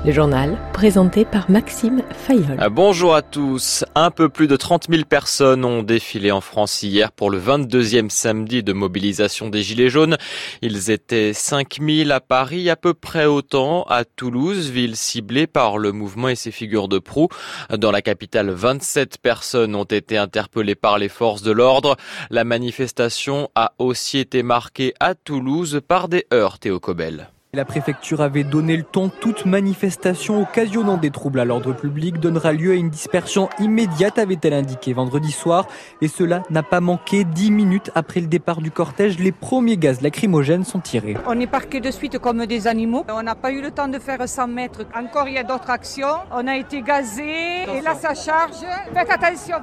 Le journal présenté par Maxime Fayolle. Bonjour à tous. Un peu plus de 30 000 personnes ont défilé en France hier pour le 22e samedi de mobilisation des Gilets jaunes. Ils étaient 5 000 à Paris, à peu près autant à Toulouse, ville ciblée par le mouvement et ses figures de proue. Dans la capitale, 27 personnes ont été interpellées par les forces de l'ordre. La manifestation a aussi été marquée à Toulouse par des heurts, Théo Cobel. La préfecture avait donné le ton. Toute manifestation occasionnant des troubles à l'ordre public donnera lieu à une dispersion immédiate, avait-elle indiqué vendredi soir. Et cela n'a pas manqué. 10 minutes après le départ du cortège, les premiers gaz lacrymogènes sont tirés. On est parqués de suite comme des animaux. On n'a pas eu le temps de faire 100 mètres. Encore, il y a d'autres actions. On a été gazés. Et là, ça charge. Faites attention.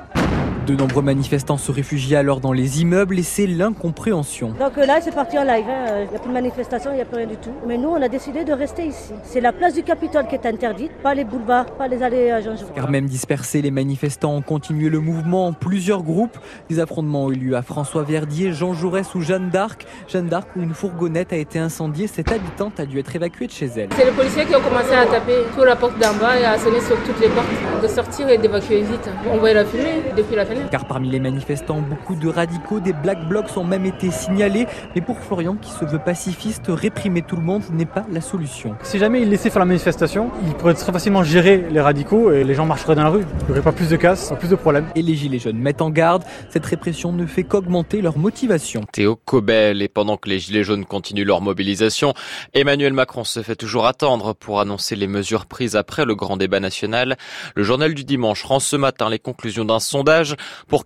De nombreux manifestants se réfugient alors dans les immeubles et c'est l'incompréhension. Donc là, c'est parti en live. Il n'y a plus de manifestation, il n'y a plus rien du tout. Mais nous, on a décidé de rester ici. C'est la place du Capitole qui est interdite, pas les boulevards, pas les allées à Jean Jaurès. Car même dispersés, les manifestants ont continué le mouvement en plusieurs groupes. Des affrontements ont eu lieu à François-Verdier, Jean Jaurès ou Jeanne d'Arc. Jeanne d'Arc, où une fourgonnette a été incendiée, cette habitante a dû être évacuée de chez elle. C'est les policiers qui ont commencé à taper sur la porte d'en bas et à sonner sur toutes les portes. De sortir et d'évacuer vite. On voyait la fumée depuis la fenêtre. Car parmi les manifestants, beaucoup de radicaux, des black blocs ont même été signalés. Mais pour Florian, qui se veut pacifiste, réprimer tout le monde n'est pas la solution. Si jamais il laissait faire la manifestation, il pourrait très facilement gérer les radicaux et les gens marcheraient dans la rue. Il n'y aurait pas plus de casse, pas plus de problèmes. Et les Gilets jaunes mettent en garde, cette répression ne fait qu'augmenter leur motivation. Théo Cobel, et pendant que les Gilets jaunes continuent leur mobilisation, Emmanuel Macron se fait toujours attendre pour annoncer les mesures prises après le grand débat national. Le journal du dimanche rend ce matin les conclusions d'un sondage. Pour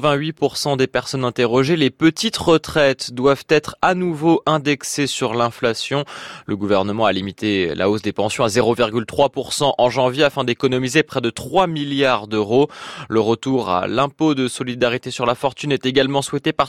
88% des personnes interrogées, les petites retraites doivent être à nouveau indexées sur l'inflation. Le gouvernement a limité la hausse des pensions à 0,3% en janvier afin d'économiser près de 3 milliards d'euros. Le retour à l'impôt de solidarité sur la fortune est également souhaité par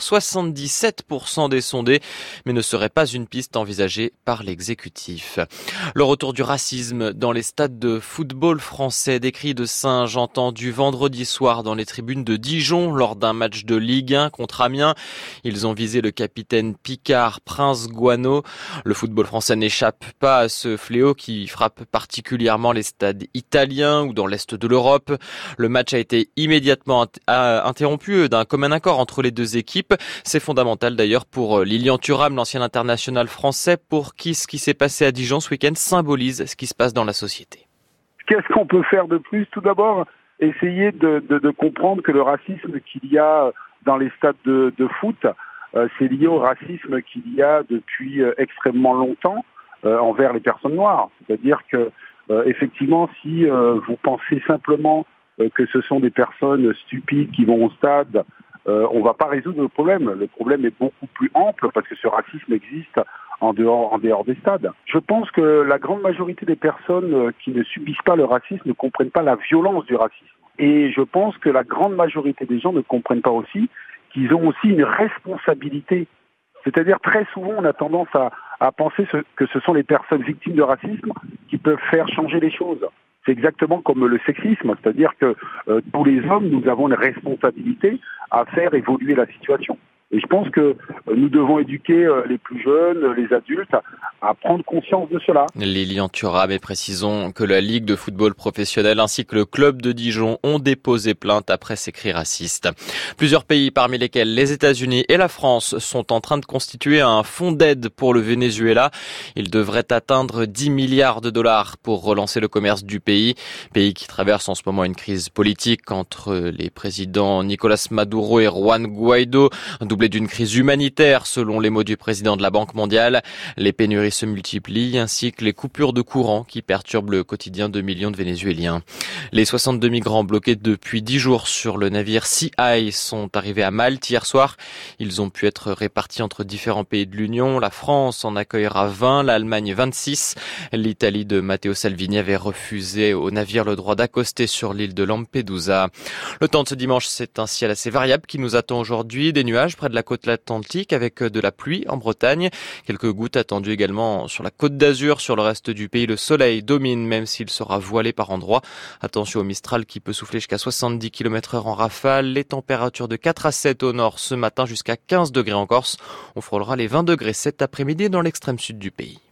77% des sondés, mais ne serait pas une piste envisagée par l'exécutif. Le retour du racisme dans les stades de football français, des cris de singes entendus vendredi soir dans les tribunes de Dijon lors d'un match de Ligue 1 contre Amiens. Ils ont visé le capitaine Picard, Prince Guano. Le football français n'échappe pas à ce fléau qui frappe particulièrement les stades italiens ou dans l'est de l'Europe. Le match a été immédiatement interrompu d'un commun accord entre les deux équipes. C'est fondamental d'ailleurs pour Lilian Thuram, l'ancien international français, pour qui ce qui s'est passé à Dijon ce week-end symbolise ce qui se passe dans la société. Qu'est-ce qu'on peut faire de plus? Tout d'abord, essayer de comprendre que le racisme qu'il y a dans les stades de foot, c'est lié au racisme qu'il y a depuis extrêmement longtemps envers les personnes noires. C'est-à-dire que, effectivement, si vous pensez simplement que ce sont des personnes stupides qui vont au stade, on ne va pas résoudre le problème. Le problème est beaucoup plus ample parce que ce racisme existe en dehors des stades. Je pense que la grande majorité des personnes qui ne subissent pas le racisme ne comprennent pas la violence du racisme. Et je pense que la grande majorité des gens ne comprennent pas aussi qu'ils ont aussi une responsabilité. C'est-à-dire très souvent on a tendance à penser que ce sont les personnes victimes de racisme qui peuvent faire changer les choses. C'est exactement comme le sexisme, c'est-à-dire que tous les hommes, nous avons une responsabilité à faire évoluer la situation. Et je pense que nous devons éduquer les plus jeunes, les adultes, à prendre conscience de cela. Lilian Thuram, et précisons que la Ligue de football professionnel ainsi que le club de Dijon ont déposé plainte après ces cris racistes. Plusieurs pays, parmi lesquels les États-Unis et la France, sont en train de constituer un fonds d'aide pour le Venezuela. Il devrait atteindre 10 milliards de dollars pour relancer le commerce du pays qui traverse en ce moment une crise politique entre les présidents Nicolás Maduro et Juan Guaidó, doublée d'une crise humanitaire selon les mots du président de la Banque mondiale. Les pénuries se multiplient ainsi que les coupures de courant qui perturbent le quotidien de millions de Vénézuéliens. Les 62 migrants bloqués depuis 10 jours sur le navire Sea Eye sont arrivés à Malte hier soir. Ils ont pu être répartis entre différents pays de l'Union. La France en accueillera 20, l'Allemagne 26. L'Italie de Matteo Salvini avait refusé au navire le droit d'accoster sur l'île de Lampedusa. Le temps de ce dimanche, c'est un ciel assez variable qui nous attend aujourd'hui. Des nuages près de la côte atlantique avec de la pluie en Bretagne. Quelques gouttes attendues également sur la côte d'Azur. Sur le reste du pays, le soleil domine même s'il sera voilé par endroits. Attention au Mistral qui peut souffler jusqu'à 70 km/h en rafale. Les températures de 4 à 7 au nord ce matin jusqu'à 15 degrés en Corse. On frôlera les 20 degrés cet après-midi dans l'extrême sud du pays.